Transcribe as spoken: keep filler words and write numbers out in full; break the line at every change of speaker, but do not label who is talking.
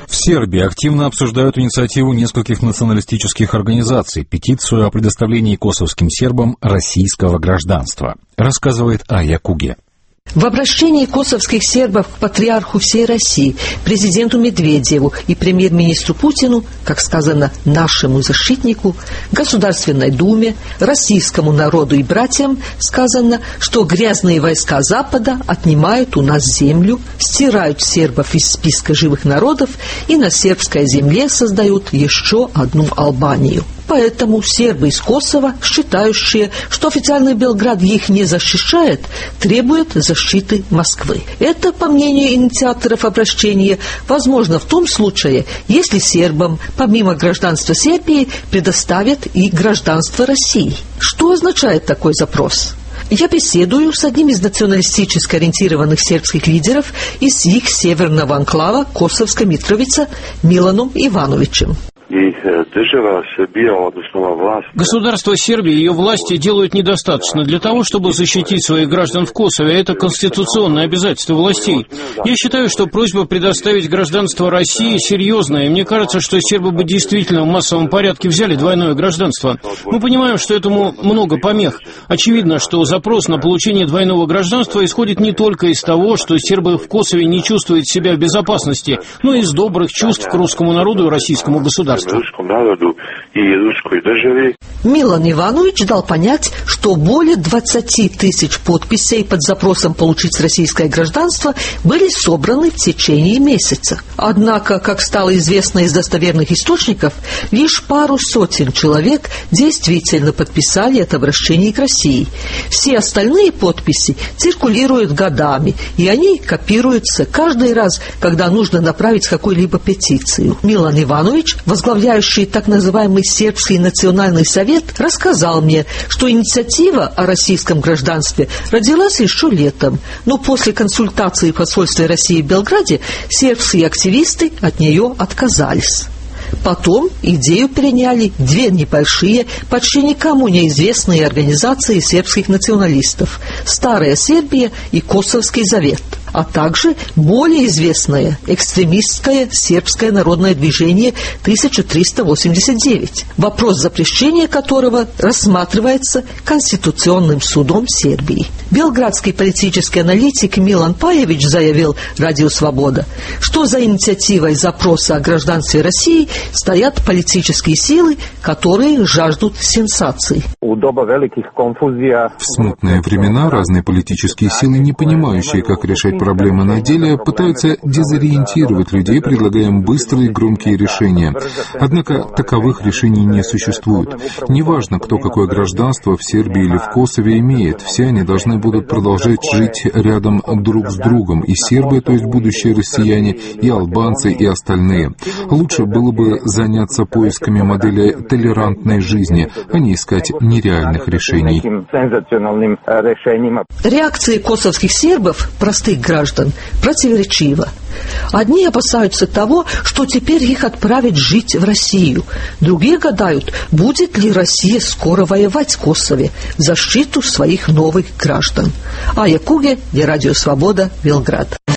В Сербии активно обсуждают инициативу нескольких националистических организаций, петицию о предоставлении косовским сербам российского гражданства, рассказывает Ая Куге.
В обращении косовских сербов к патриарху всей России, президенту Медведеву и премьер-министру Путину, как сказано, нашему защитнику, Государственной Думе, российскому народу и братьям сказано, что грязные войска Запада отнимают у нас землю, стирают сербов из списка живых народов и на сербской земле создают еще одну Албанию. Поэтому сербы из Косово, считающие, что официальный Белград их не защищает, требуют защиты Москвы. Это, по мнению инициаторов обращения, возможно в том случае, если сербам, помимо гражданства Сербии, предоставят и гражданство России. Что означает такой запрос? Я беседую с одним из националистически ориентированных сербских лидеров из их северного анклава Косовска Митровица Миланом Ивановичем.
Государство Сербии и ее власти делают недостаточно для того, чтобы защитить своих граждан в Косове. Это конституционное обязательство властей. Я считаю, что просьба предоставить гражданство России серьезная. И мне кажется, что сербы бы действительно в массовом порядке взяли двойное гражданство. Мы понимаем, что этому много помех. Очевидно, что запрос на получение двойного гражданства исходит не только из того, что сербы в Косове не чувствуют себя в безопасности, но и из добрых чувств к русскому народу и российскому государству.
Милан Иванович дал понять, что более двадцати тысяч подписей под запросом получить российское гражданство были собраны в течение месяца. Однако, как стало известно из достоверных источников, лишь пару сотен человек действительно подписали это обращение к России. Все остальные подписи циркулируют годами, и они копируются каждый раз, когда нужно направить какую-либо петицию. Милан Иванович, возглавляющий так называемый Сербский национальный совет, рассказал мне, что инициатива о российском гражданстве родилась еще летом, но после консультации в посольстве России в Белграде сербские активисты от нее отказались. Потом идею переняли две небольшие, почти никому неизвестные организации сербских националистов – «Старая Сербия» и «Косовский завет», а также более известное экстремистское сербское народное движение тысяча триста восемьдесят девять, вопрос запрещения которого рассматривается Конституционным судом Сербии. Белградский политический аналитик Милан Паевич заявил «Радио Свобода», что за инициативой запроса о гражданстве России стоят политические силы, которые жаждут сенсаций.
В смутные времена разные политические силы, не понимающие, как решать проблемы на деле, пытаются дезориентировать людей, предлагая им быстрые и громкие решения. Однако таковых решений не существует. Неважно, кто какое гражданство в Сербии или в Косове имеет, все они должны будут продолжать жить рядом друг с другом, и сербы, то есть будущие россияне, и албанцы, и остальные. Лучше было бы заняться поисками модели толерантной жизни, а не искать нереальных решений.
Реакции косовских сербов, простых граждан, противоречива. Одни опасаются того, что теперь их отправят жить в Россию. Другие гадают, будет ли Россия скоро воевать в Косове в защиту своих новых граждан. Ая Куге, Радио Свобода, Белград.